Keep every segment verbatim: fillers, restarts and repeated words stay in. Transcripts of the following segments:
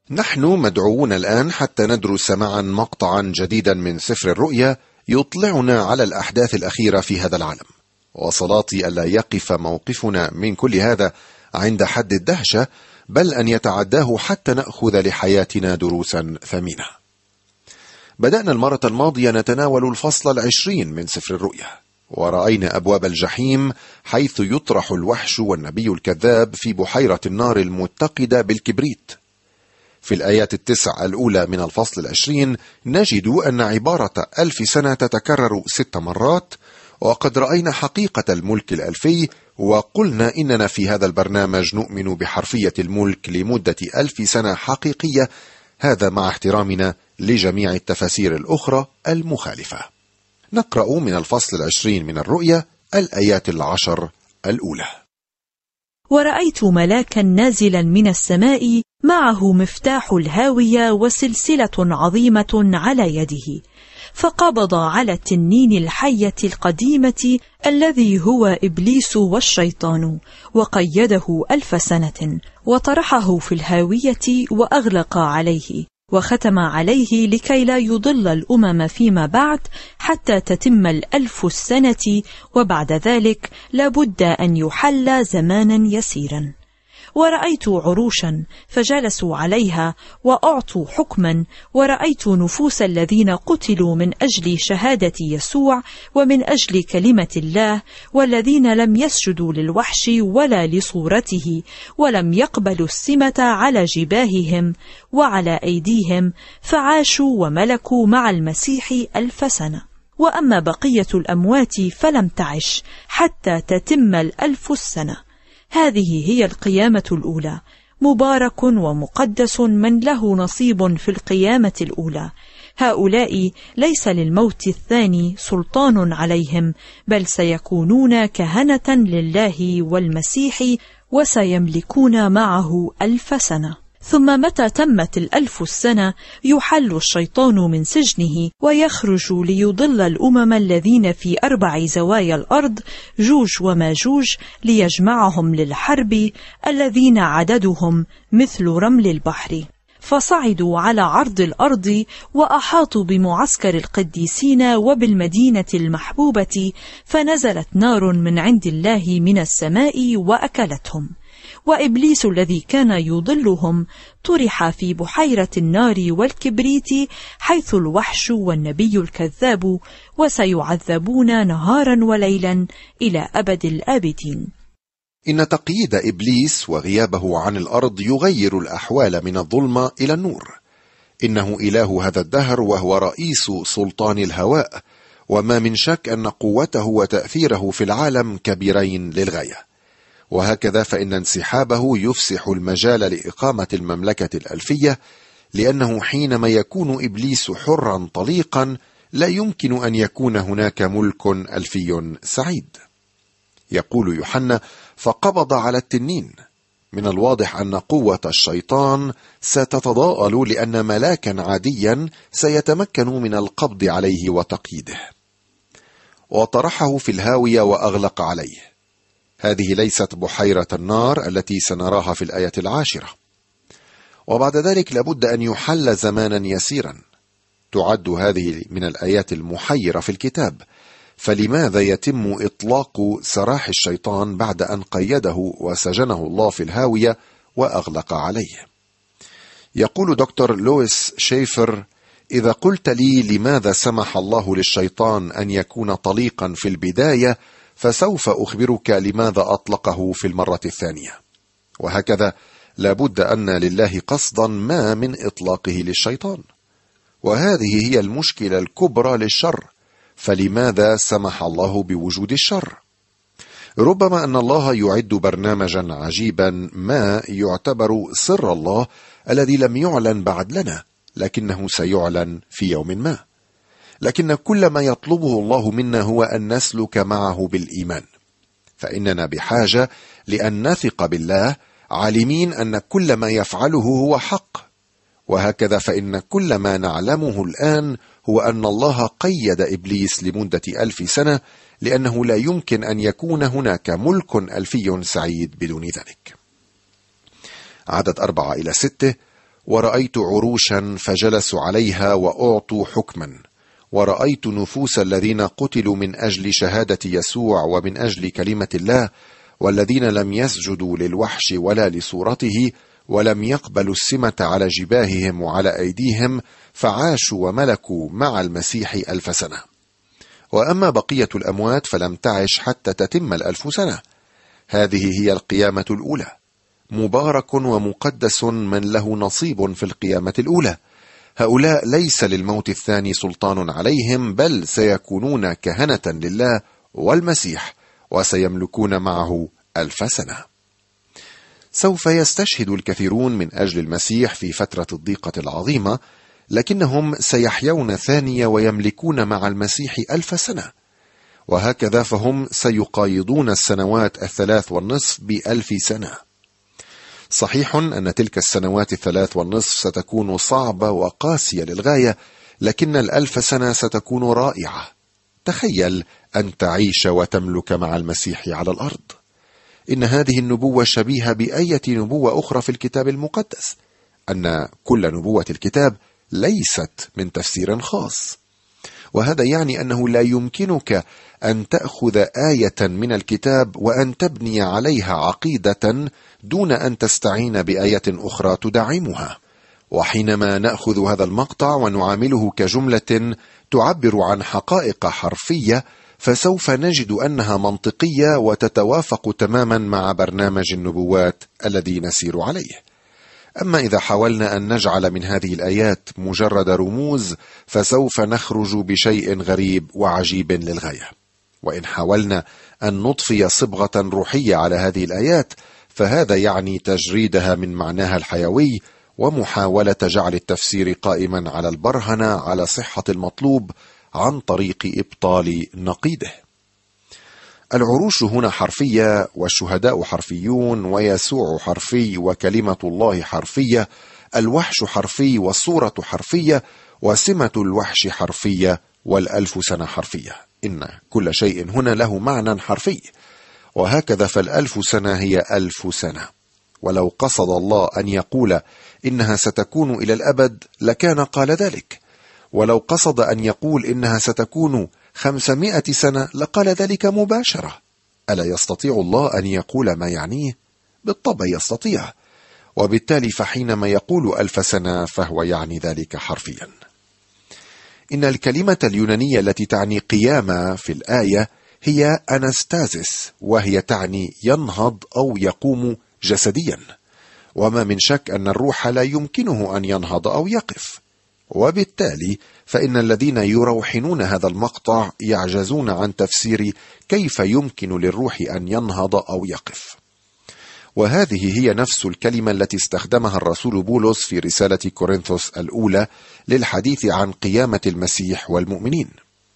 نحن مدعوون الآن حتى ندرس معا مقطعا جديدا من سفر الرؤيا يطلعنا على الأحداث الأخيرة في هذا العالم، وصلاتي ألا يقف موقفنا من كل هذا عند حد الدهشة، بل أن يتعداه حتى نأخذ لحياتنا دروسا ثمينة. بدأنا المرة الماضية نتناول الفصل العشرين من سفر الرؤيا، ورأينا أبواب الجحيم حيث يطرح الوحش والنبي الكذاب في بحيرة النار المتقدة بالكبريت. في الآيات التسع الأولى من الفصل العشرين نجد أن عبارة ألف سنة تتكرر ست مرات، وقد رأينا حقيقة الملك الألفي، وقلنا إننا في هذا البرنامج نؤمن بحرفية الملك لمدة ألف سنة حقيقية، هذا مع احترامنا لجميع التفاسير الأخرى المخالفة. نقرأ من الفصل العشرين من الرؤيا الآيات العشر الأولى. ورأيت ملاكا نازلا من السماء معه مفتاح الهاوية وسلسلة عظيمة على يده، فقبض على التنين الحية القديمة الذي هو إبليس والشيطان، وقيده ألف سنة، وطرحه في الهاوية وأغلق عليه، وختم عليه لكي لا يضل الأمم فيما بعد حتى تتم الألف السنة، وبعد ذلك لابد أن يحل زمانا يسيرا. ورأيت عروشا فجلسوا عليها وأعطوا حكما، ورأيت نفوس الذين قتلوا من أجل شهادة يسوع ومن أجل كلمة الله، والذين لم يسجدوا للوحش ولا لصورته، ولم يقبلوا السمة على جباههم وعلى أيديهم، فعاشوا وملكوا مع المسيح ألف سنة. وأما بقية الأموات فلم تعش حتى تتم الألف السنة. هذه هي القيامة الأولى. مبارك ومقدس من له نصيب في القيامة الأولى. هؤلاء ليس للموت الثاني سلطان عليهم، بل سيكونون كهنة لله والمسيح، وسيملكون معه ألف سنة. ثم متى تمت الألف السنة يحل الشيطان من سجنه ويخرج ليضل الأمم الذين في أربع زوايا الأرض، جوج وماجوج، ليجمعهم للحرب، الذين عددهم مثل رمل البحر. فصعدوا على عرض الأرض وأحاطوا بمعسكر القديسين وبالمدينة المحبوبة، فنزلت نار من عند الله من السماء وأكلتهم. وإبليس الذي كان يضلهم طرح في بحيرة النار والكبريت، حيث الوحش والنبي الكذاب، وسيعذبون نهارا وليلا إلى أبد الآبدين. إن تقييد إبليس وغيابه عن الأرض يغير الأحوال من الظلمة إلى النور. إنه إله هذا الدهر، وهو رئيس سلطان الهواء، وما من شك أن قوته وتأثيره في العالم كبيرين للغاية. وهكذا فإن انسحابه يفسح المجال لإقامة المملكة الألفية، لأنه حينما يكون إبليس حرا طليقا لا يمكن أن يكون هناك ملك ألفي سعيد. يقول يوحنا: فقبض على التنين. من الواضح أن قوة الشيطان ستتضاءل، لأن ملاكا عاديا سيتمكن من القبض عليه وتقييده. وطرحه في الهاوية وأغلق عليه. هذه ليست بحيرة النار التي سنراها في الآية العاشرة. وبعد ذلك لابد أن يحل زمانا يسيرا. تعد هذه من الآيات المحيرة في الكتاب. فلماذا يتم إطلاق سراح الشيطان بعد أن قيده وسجنه الله في الهاوية وأغلق عليه؟ يقول دكتور لويس شيفر: إذا قلت لي لماذا سمح الله للشيطان أن يكون طليقا في البداية، فسوف أخبرك لماذا أطلقه في المرة الثانية. وهكذا لابد أن لله قصدا ما من إطلاقه للشيطان، وهذه هي المشكلة الكبرى للشر. فلماذا سمح الله بوجود الشر؟ ربما أن الله يعد برنامجا عجيبا ما يعتبر سر الله الذي لم يعلن بعد لنا، لكنه سيعلن في يوم ما. لكن كل ما يطلبه الله منا هو أن نسلك معه بالإيمان، فإننا بحاجة لأن نثق بالله، عالمين أن كل ما يفعله هو حق. وهكذا فإن كل ما نعلمه الآن هو أن الله قيد إبليس لمدة ألف سنة، لأنه لا يمكن أن يكون هناك ملك ألفي سعيد بدون ذلك. عدد أربعة إلى ستة: ورأيت عروشا فجلسوا عليها وأعطوا حكما، ورأيت نفوس الذين قتلوا من أجل شهادة يسوع ومن أجل كلمة الله، والذين لم يسجدوا للوحش ولا لصورته، ولم يقبلوا السمة على جباههم وعلى أيديهم، فعاشوا وملكوا مع المسيح ألف سنة. وأما بقية الأموات فلم تعش حتى تتم الألف سنة. هذه هي القيامة الأولى. مبارك ومقدس من له نصيب في القيامة الأولى. هؤلاء ليس للموت الثاني سلطان عليهم، بل سيكونون كهنة لله والمسيح، وسيملكون معه ألف سنة. سوف يستشهد الكثيرون من أجل المسيح في فترة الضيقة العظيمة، لكنهم سيحيون ثانية ويملكون مع المسيح ألف سنة، وهكذا فهم سيقايضون السنوات الثلاث والنصف بألف سنة. صحيح أن تلك السنوات الثلاث والنصف ستكون صعبة وقاسية للغاية، لكن الألف سنة ستكون رائعة. تخيل أن تعيش وتملك مع المسيح على الأرض. إن هذه النبوة شبيهة بأية نبوة أخرى في الكتاب المقدس، أن كل نبوة الكتاب ليست من تفسير خاص، وهذا يعني أنه لا يمكنك أن تأخذ آية من الكتاب وأن تبني عليها عقيدة دون أن تستعين بآية أخرى تدعمها. وحينما نأخذ هذا المقطع ونعامله كجملة تعبر عن حقائق حرفية، فسوف نجد أنها منطقية وتتوافق تماما مع برنامج النبوات الذي نسير عليه. أما إذا حاولنا أن نجعل من هذه الآيات مجرد رموز، فسوف نخرج بشيء غريب وعجيب للغاية. وإن حاولنا أن نضفي صبغة روحية على هذه الآيات، فهذا يعني تجريدها من معناها الحيوي، ومحاولة جعل التفسير قائما على البرهنة على صحة المطلوب عن طريق إبطال نقيضه. العروش هنا حرفية، والشهداء حرفيون، ويسوع حرفي، وكلمة الله حرفية، الوحش حرفي، والصورة حرفية، وسمة الوحش حرفية، والألف سنة حرفية. إن كل شيء هنا له معنى حرفي، وهكذا فالألف سنة هي ألف سنة. ولو قصد الله أن يقول إنها ستكون إلى الأبد لكان قال ذلك، ولو قصد أن يقول إنها ستكون خمسمائة سنة لقال ذلك مباشرة. ألا يستطيع الله أن يقول ما يعنيه؟ بالطبع يستطيع، وبالتالي فحينما يقول ألف سنة فهو يعني ذلك حرفيا. إن الكلمة اليونانية التي تعني قيامة في الآية هي أنستازيس، وهي تعني ينهض أو يقوم جسديا، وما من شك أن الروح لا يمكنه أن ينهض أو يقف، وبالتالي فإن الذين يروحنون هذا المقطع يعجزون عن تفسير كيف يمكن للروح أن ينهض أو يقف. وهذه هي نفس الكلمة التي استخدمها الرسول بولس في رسالة كورنثوس الأولى للحديث عن قيامة المسيح والمؤمنين.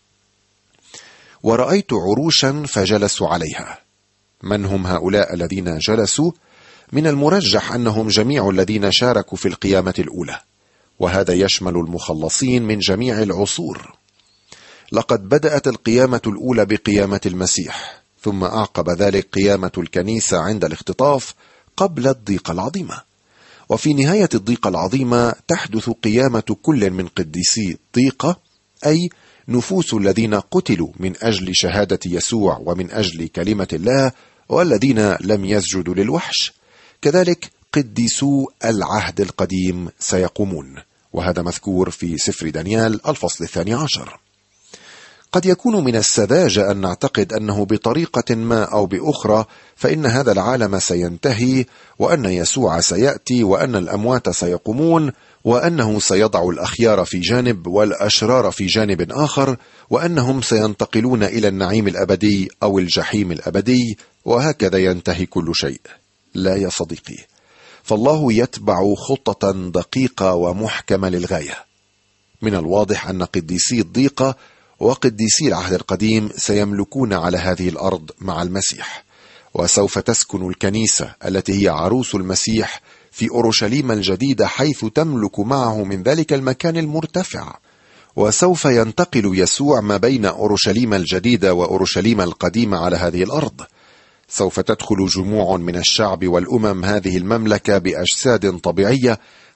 ورأيت عروشا فجلسوا عليها. من هم هؤلاء الذين جلسوا؟ من المرجح أنهم جميع الذين شاركوا في القيامة الأولى، وهذا يشمل المخلصين من جميع العصور. لقد بدأت القيامة الأولى بقيامة المسيح، ثم أعقب ذلك قيامة الكنيسة عند الاختطاف قبل الضيقة العظيمة، وفي نهاية الضيقة العظيمة تحدث قيامة كل من قديسي الضيقة، أي نفوس الذين قتلوا من أجل شهادة يسوع ومن أجل كلمة الله، والذين لم يسجدوا للوحش. كذلك قديسو العهد القديم سيقومون، وهذا مذكور في سفر دانيال الفصل الثاني عشر. قد يكون من السذاجة أن نعتقد أنه بطريقة ما أو بأخرى فإن هذا العالم سينتهي، وأن يسوع سيأتي، وأن الأموات سيقومون، وأنه سيضع الأخيار في جانب والأشرار في جانب آخر، وأنهم سينتقلون إلى النعيم الأبدي أو الجحيم الأبدي، وهكذا ينتهي كل شيء. لا يا صديقي، فالله يتبع خطة دقيقة ومحكمة للغاية. من الواضح أن قديسي الضيقة وقديسي العهد القديم سيملكون على هذه الأرض مع المسيح، وسوف تسكن الكنيسة التي هي عروس المسيح في أورشليم الجديدة، حيث تملك معه من ذلك المكان المرتفع. وسوف ينتقل يسوع ما بين أورشليم الجديدة وأورشليم القديمة على هذه الأرض. سوف تدخل جموع من الشعب والأمم هذه المملكة بأجساد طبيعية،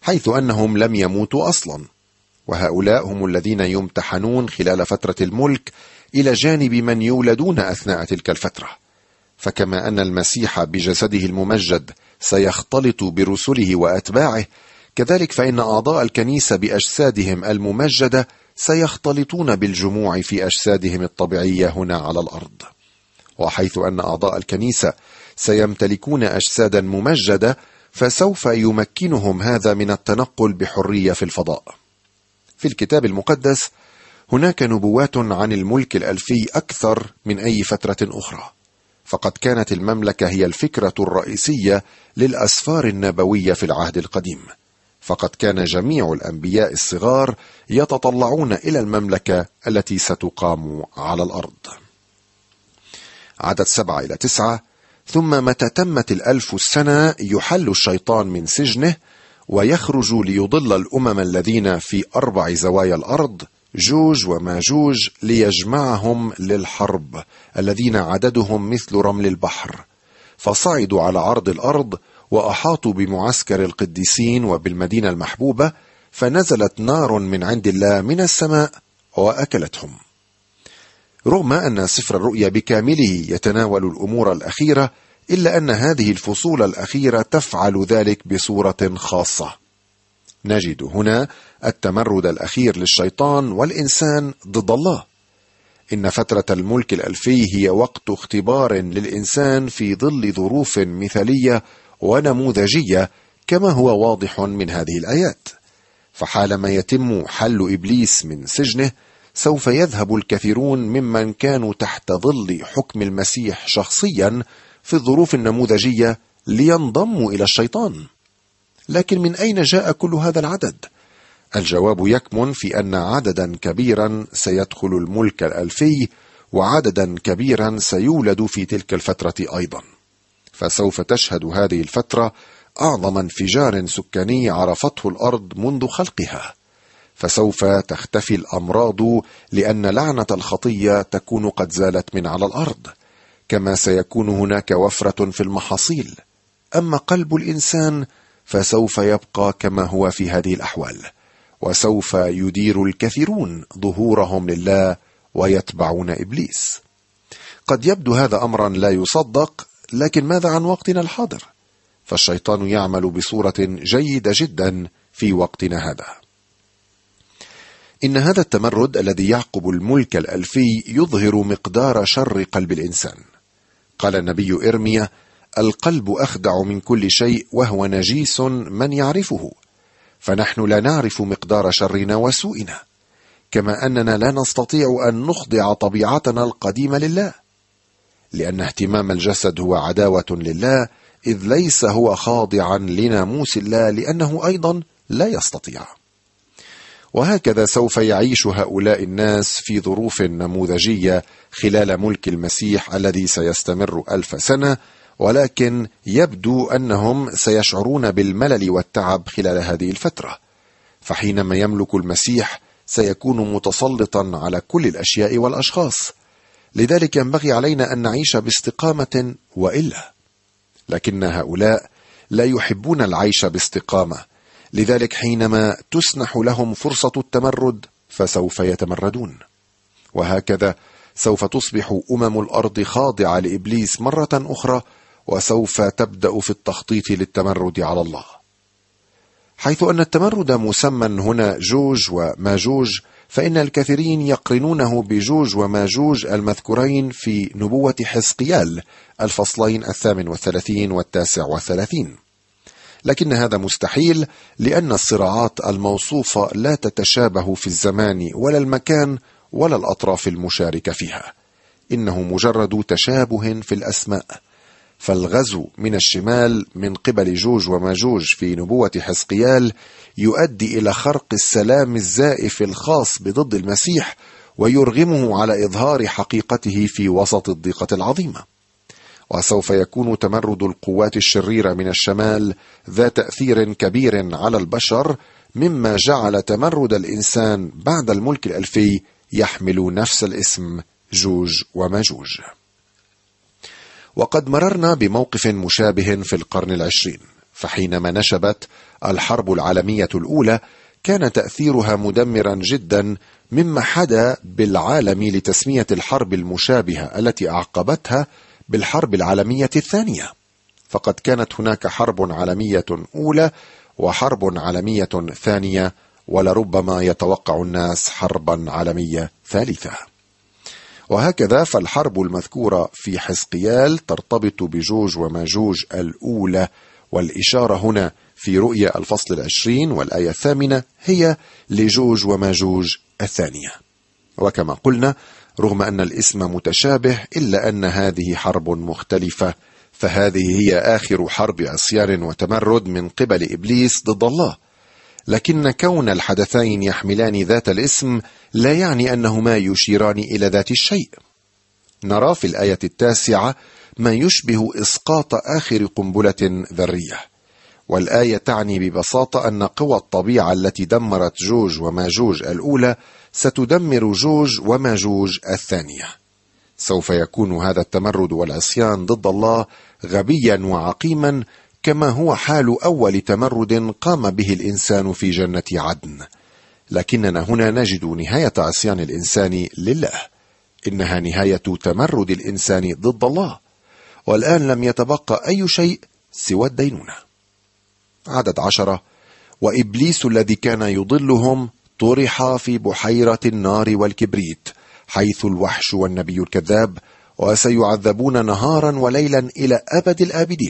حيث أنهم لم يموتوا أصلا، وهؤلاء هم الذين يمتحنون خلال فترة الملك إلى جانب من يولدون أثناء تلك الفترة. فكما أن المسيح بجسده الممجد سيختلط برسله وأتباعه، كذلك فإن أعضاء الكنيسة بأجسادهم الممجدة سيختلطون بالجموع في أجسادهم الطبيعية هنا على الأرض. وحيث أن أعضاء الكنيسة سيمتلكون أجسادا ممجدة، فسوف يمكنهم هذا من التنقل بحرية في الفضاء. في الكتاب المقدس هناك نبوات عن الملك الألفي أكثر من أي فترة أخرى، فقد كانت المملكة هي الفكرة الرئيسية للأسفار النبوية في العهد القديم، فقد كان جميع الأنبياء الصغار يتطلعون إلى المملكة التي ستقام على الأرض. عدد سبعة إلى تسعة: ثم متى تمت الألف السنة يحل الشيطان من سجنه ويخرج ليضل الأمم الذين في أربع زوايا الأرض، جوج وماجوج، ليجمعهم للحرب، الذين عددهم مثل رمل البحر. فصعدوا على عرض الأرض وأحاطوا بمعسكر القديسين وبالمدينة المحبوبة، فنزلت نار من عند الله من السماء وأكلتهم. رغم أن سفر الرؤيا بكامله يتناول الأمور الأخيرة، إلا أن هذه الفصول الأخيرة تفعل ذلك بصورة خاصة. نجد هنا التمرد الأخير للشيطان والإنسان ضد الله. إن فترة الملك الألفي هي وقت اختبار للإنسان في ظل ظروف مثالية ونموذجية، كما هو واضح من هذه الآيات. فحالما يتم حل إبليس من سجنه، سوف يذهب الكثيرون ممن كانوا تحت ظل حكم المسيح شخصيا في الظروف النموذجية لينضموا إلى الشيطان. لكن من أين جاء كل هذا العدد؟ الجواب يكمن في أن عددا كبيرا سيدخل الملك الألفي، وعددا كبيرا سيولد في تلك الفترة أيضا. فسوف تشهد هذه الفترة أعظم انفجار سكاني عرفته الأرض منذ خلقها. فسوف تختفي الأمراض لأن لعنة الخطية تكون قد زالت من على الأرض، كما سيكون هناك وفرة في المحاصيل. أما قلب الإنسان فسوف يبقى كما هو في هذه الأحوال، وسوف يدير الكثيرون ظهورهم لله ويتبعون إبليس. قد يبدو هذا أمرا لا يصدق، لكن ماذا عن وقتنا الحاضر؟ فالشيطان يعمل بصورة جيدة جدا في وقتنا هذا. إن هذا التمرد الذي يعقب الملك الألفي يظهر مقدار شر قلب الإنسان. قال النبي إرميا: القلب أخدع من كل شيء وهو نجيس من يعرفه. فنحن لا نعرف مقدار شرنا وسوءنا، كما أننا لا نستطيع أن نخضع طبيعتنا القديمة لله، لأن اهتمام الجسد هو عداوة لله، إذ ليس هو خاضعا لناموس الله، لأنه أيضا لا يستطيع. وهكذا سوف يعيش هؤلاء الناس في ظروف نموذجية خلال ملك المسيح الذي سيستمر ألف سنة، ولكن يبدو أنهم سيشعرون بالملل والتعب خلال هذه الفترة. فحينما يملك المسيح سيكون متسلطا على كل الأشياء والأشخاص، لذلك ينبغي علينا أن نعيش باستقامة وإلا. لكن هؤلاء لا يحبون العيش باستقامة، لذلك حينما تسنح لهم فرصة التمرد فسوف يتمردون. وهكذا سوف تصبح أمم الأرض خاضعة لإبليس مرة أخرى، وسوف تبدأ في التخطيط للتمرد على الله. حيث أن التمرد مسمى هنا جوج وماجوج، فإن الكثيرين يقرنونه بجوج وماجوج المذكورين في نبوة حزقيال الفصلين الثامن والثلاثين والتاسع والثلاثين. لكن هذا مستحيل، لأن الصراعات الموصوفة لا تتشابه في الزمان ولا المكان ولا الأطراف المشاركة فيها، إنه مجرد تشابه في الأسماء. فالغزو من الشمال من قبل جوج وماجوج في نبوة حزقيال يؤدي إلى خرق السلام الزائف الخاص بضد المسيح، ويرغمه على إظهار حقيقته في وسط الضيقة العظيمة. وسوف يكون تمرد القوات الشريرة من الشمال ذا تأثير كبير على البشر، مما جعل تمرد الإنسان بعد الملك الألفي يحمل نفس الاسم جوج وماجوج. وقد مررنا بموقف مشابه في القرن العشرين، فحينما نشبت الحرب العالمية الأولى كان تأثيرها مدمرا جدا، مما حدا بالعالم لتسمية الحرب المشابهة التي أعقبتها بالحرب العالمية الثانية، فقد كانت هناك حرب عالمية أولى وحرب عالمية ثانية، ولربما يتوقع الناس حربا عالمية ثالثة. وهكذا فالحرب المذكورة في حزقيال ترتبط بجوج وماجوج الأولى، والإشارة هنا في رؤيا الفصل العشرين والآية الثامنة هي لجوج وماجوج الثانية. وكما قلنا رغم أن الاسم متشابه إلا أن هذه حرب مختلفة، فهذه هي آخر حرب عصيان وتمرد من قبل إبليس ضد الله، لكن كون الحدثين يحملان ذات الاسم لا يعني أنهما يشيران إلى ذات الشيء. نرى في الآية التاسعة ما يشبه إسقاط آخر قنبلة ذرية، والآية تعني ببساطة أن قوى الطبيعة التي دمرت جوج وماجوج الأولى ستدمر جوج وماجوج الثانية. سوف يكون هذا التمرد والعصيان ضد الله غبيا وعقيما، كما هو حال أول تمرد قام به الإنسان في جنة عدن. لكننا هنا نجد نهاية عصيان الإنسان لله، إنها نهاية تمرد الإنسان ضد الله، والآن لم يتبقى أي شيء سوى الدينونة. عدد عشرة: وإبليس الذي كان يضلهم طرح في بحيرة النار والكبريت، حيث الوحش والنبي الكذاب، وسيعذبون نهارا وليلا إلى أبد الآبدين.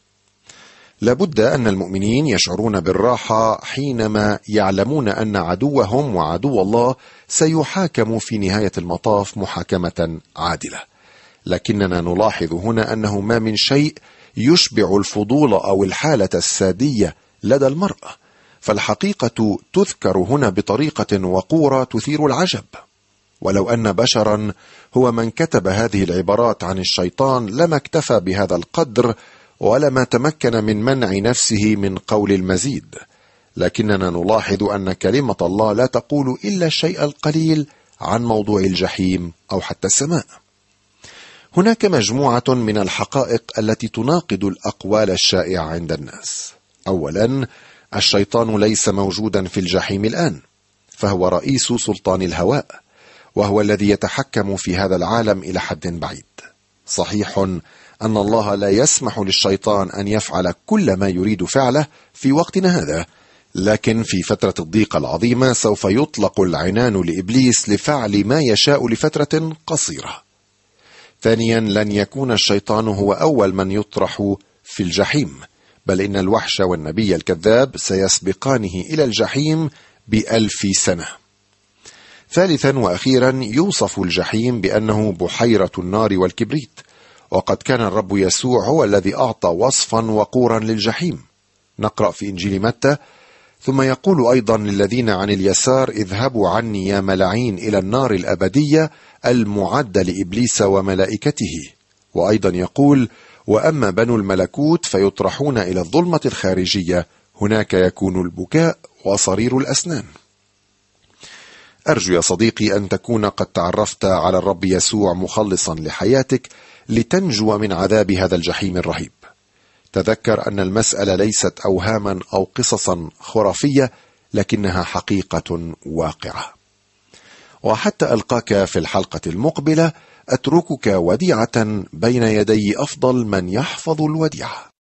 لابد أن المؤمنين يشعرون بالراحة حينما يعلمون أن عدوهم وعدو الله سيحاكم في نهاية المطاف محاكمة عادلة، لكننا نلاحظ هنا أنه ما من شيء يشبع الفضول أو الحالة السادية لدى المرأة، فالحقيقة تذكر هنا بطريقة وقورة تثير العجب. ولو أن بشرا هو من كتب هذه العبارات عن الشيطان لما اكتفى بهذا القدر ولما تمكن من منع نفسه من قول المزيد، لكننا نلاحظ أن كلمة الله لا تقول إلا الشيء القليل عن موضوع الجحيم أو حتى السماء. هناك مجموعة من الحقائق التي تناقض الأقوال الشائعة عند الناس. أولا، الشيطان ليس موجودا في الجحيم الآن، فهو رئيس سلطان الهواء، وهو الذي يتحكم في هذا العالم إلى حد بعيد. صحيح أن الله لا يسمح للشيطان أن يفعل كل ما يريد فعله في وقتنا هذا، لكن في فترة الضيقة العظيمة سوف يطلق العنان لإبليس لفعل ما يشاء لفترة قصيرة. ثانيا، لن يكون الشيطان هو أول من يطرح في الجحيم، بل إن الوحش والنبي الكذاب سيسبقانه إلى الجحيم بألف سنة. ثالثا وأخيرا، يوصف الجحيم بأنه بحيرة النار والكبريت، وقد كان الرب يسوع هو الذي أعطى وصفا وقورا للجحيم. نقرأ في إنجيل متى: ثم يقول أيضا للذين عن اليسار: اذهبوا عني يا ملاعين إلى النار الأبدية المعدة لإبليس وملائكته. وأيضا يقول: وأما بنو الملكوت فيطرحون إلى الظلمة الخارجية، هناك يكون البكاء وصرير الأسنان. أرجو يا صديقي أن تكون قد تعرفت على الرب يسوع مخلصا لحياتك لتنجو من عذاب هذا الجحيم الرهيب. تذكر أن المسألة ليست أوهاما أو قصصا خرافية، لكنها حقيقة واقعة. وحتى ألقاك في الحلقة المقبلة أتركك وديعة بين يدي أفضل من يحفظ الوديعة.